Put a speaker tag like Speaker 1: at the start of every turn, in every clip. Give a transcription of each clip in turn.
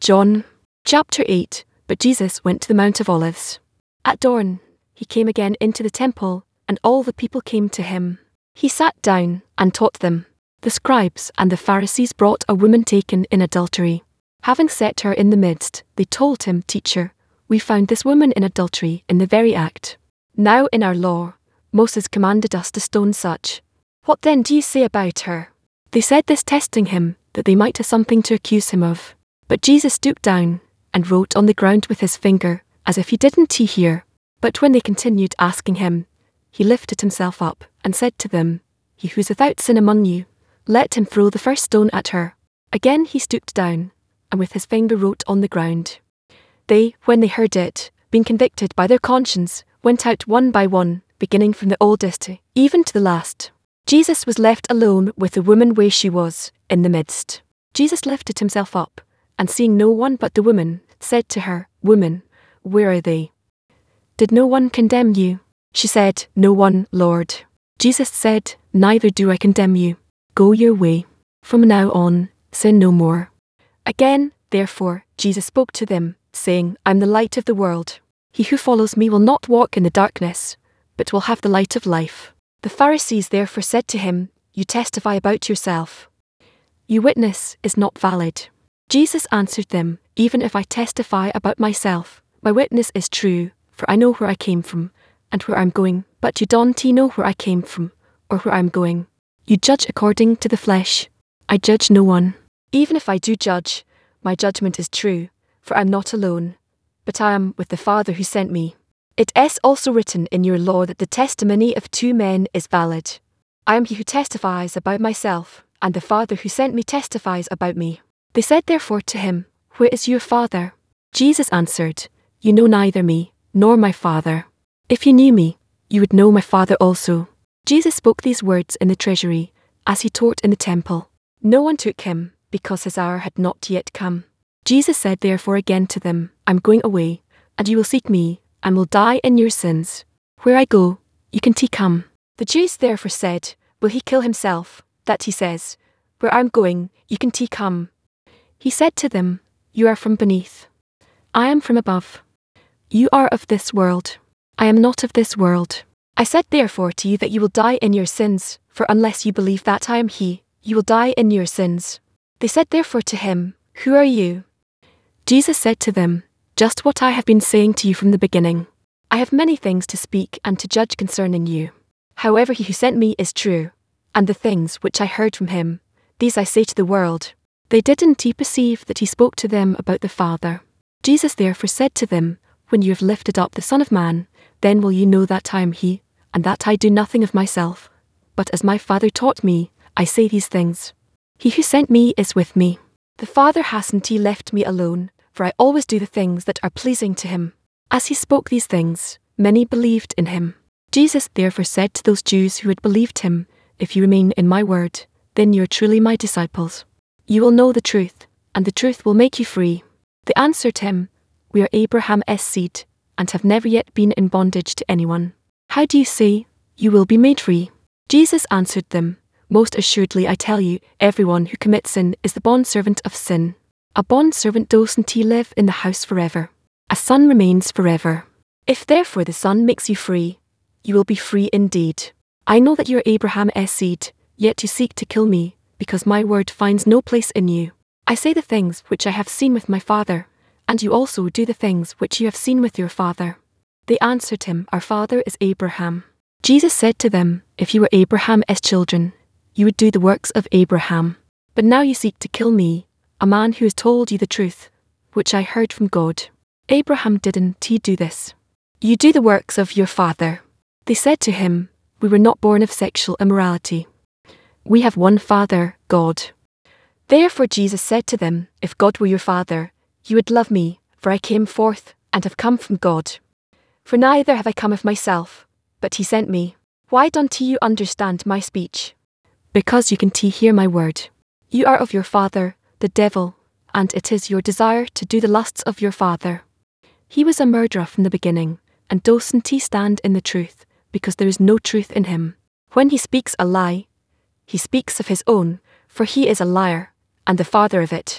Speaker 1: John chapter 8. But Jesus went to the Mount of Olives. At dawn, he came again into the temple, and all the people came to him. He sat down and taught them. The scribes and the Pharisees brought a woman taken in adultery. Having set her in the midst, they told him, "Teacher, we found this woman in adultery in the very act. Now in our law, Moses commanded us to stone such. What then do you say about her?" They said this testing him, that they might have something to accuse him of. But Jesus stooped down and wrote on the ground with his finger, as if he didn't hear. But when they continued asking him, he lifted himself up and said to them, "He who is without sin among you, let him throw the first stone at her." Again he stooped down, and with his finger wrote on the ground. They, when they heard it, being convicted by their conscience, went out one by one, beginning from the oldest, even to the last. Jesus was left alone with the woman where she was, in the midst. Jesus lifted himself up, and seeing no one but the woman, said to her, "Woman, where are they? Did no one condemn you?" She said, "No one, Lord." Jesus said, "Neither do I condemn you. Go your way. From now on, sin no more." Again, therefore, Jesus spoke to them, saying, "I am the light of the world. He who follows me will not walk in the darkness, but will have the light of life." The Pharisees therefore said to him, "You testify about yourself. Your witness is not valid." Jesus answered them, "Even if I testify about myself, my witness is true, for I know where I came from, and where I'm going, but you don't know where I came from, or where I'm going. You judge according to the flesh. I judge no one. Even if I do judge, my judgment is true, for I'm not alone, but I am with the Father who sent me. It is also written in your law that the testimony of two men is valid. I am he who testifies about myself, and the Father who sent me testifies about me." They said therefore to him, "Where is your Father?" Jesus answered, "You know neither me, nor my Father. If you knew me, you would know my Father also." Jesus spoke these words in the treasury, as he taught in the temple. No one took him, because his hour had not yet come. Jesus said therefore again to them, "I'm going away, and you will seek me, and will die in your sins. Where I go, you can't come." The Jews therefore said, "Will he kill himself, that he says, 'Where I'm going, you can't come'?" He said to them, "You are from beneath. I am from above. You are of this world. I am not of this world. I said therefore to you that you will die in your sins, for unless you believe that I am he, you will die in your sins." They said therefore to him, "Who are you?" Jesus said to them, "Just what I have been saying to you from the beginning. I have many things to speak and to judge concerning you. However, he who sent me is true, and the things which I heard from him, these I say to the world." They didn't perceive that he spoke to them about the Father. Jesus therefore said to them, "When you have lifted up the Son of Man, then will you know that I am he, and that I do nothing of myself, but as my Father taught me, I say these things. He who sent me is with me. The Father hasn't left me alone, for I always do the things that are pleasing to him." As he spoke these things, many believed in him. Jesus therefore said to those Jews who had believed him, "If you remain in my word, then you are truly my disciples. You will know the truth, and the truth will make you free." They answered him, "We are Abraham's seed, and have never yet been in bondage to anyone. How do you say, 'You will be made free'?" Jesus answered them, "Most assuredly I tell you, everyone who commits sin is the bondservant of sin. A bondservant doesn't live in the house forever. A son remains forever. If therefore the Son makes you free, you will be free indeed. I know that you are Abraham's seed, yet you seek to kill me, because my word finds no place in you. I say the things which I have seen with my Father, and you also do the things which you have seen with your father." They answered him, "Our father is Abraham." Jesus said to them, "If you were Abraham's children, you would do the works of Abraham. But now you seek to kill me, a man who has told you the truth, which I heard from God. Abraham didn't do this. You do the works of your father." They said to him, "We were not born of sexual immorality. We have one Father, God." Therefore Jesus said to them, "If God were your Father, you would love me, for I came forth, and have come from God. For neither have I come of myself, but he sent me. Why don't you understand my speech? Because you can't hear my word. You are of your father, the devil, and it is your desire to do the lusts of your father. He was a murderer from the beginning, and doesn't stand in the truth, because there is no truth in him. When he speaks a lie, he speaks of his own, for he is a liar, and the father of it.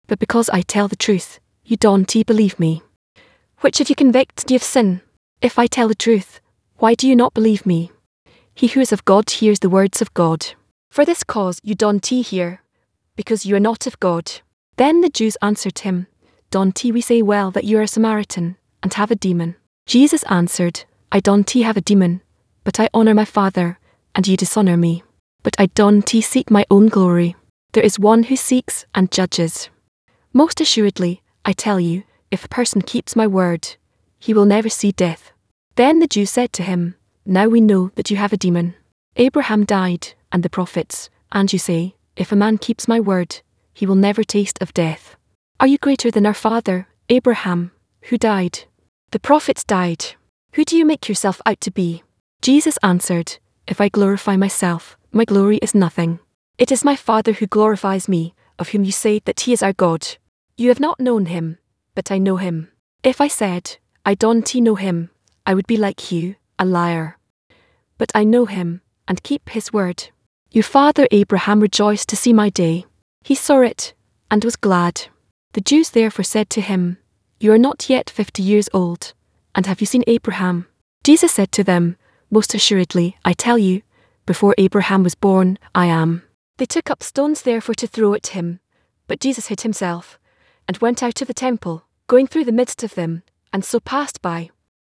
Speaker 1: but because I tell the truth, you don't believe me. Which of you convicts you of sin? If I tell the truth, why do you not believe me? He who is of God hears the words of God. For this cause you don't hear, because you are not of God. Then the Jews answered him, Don't we say well that you are a Samaritan, and have a demon? Jesus answered, I don't have a demon, but I honour my Father, and ye dishonour me. But I don't seek my own glory. There is one who seeks and judges. Most assuredly, I tell you, if a person keeps my word, he will never see death. Then the Jews said to him, Now we know that you have a demon. Abraham died, and the prophets, and you say, If a man keeps my word, he will never taste of death. Are you greater than our father, Abraham, who died? The prophets died. Who do you make yourself out to be? Jesus answered, If I glorify myself, my glory is nothing. It is my Father who glorifies me, of whom you say that he is our God. You have not known him, but I know him. If I said, I don't know him, I would be like you, a liar. But I know him, and keep his word. Your father Abraham rejoiced to see my day. He saw it, and was glad. The Jews therefore said to him, You are not yet 50 years old, and have you seen Abraham? Jesus said to them, Most assuredly, I tell you, before Abraham was born, I am. They took up stones therefore to throw at him, but Jesus hid himself, and went out of the temple, going through the midst of them, and so passed by.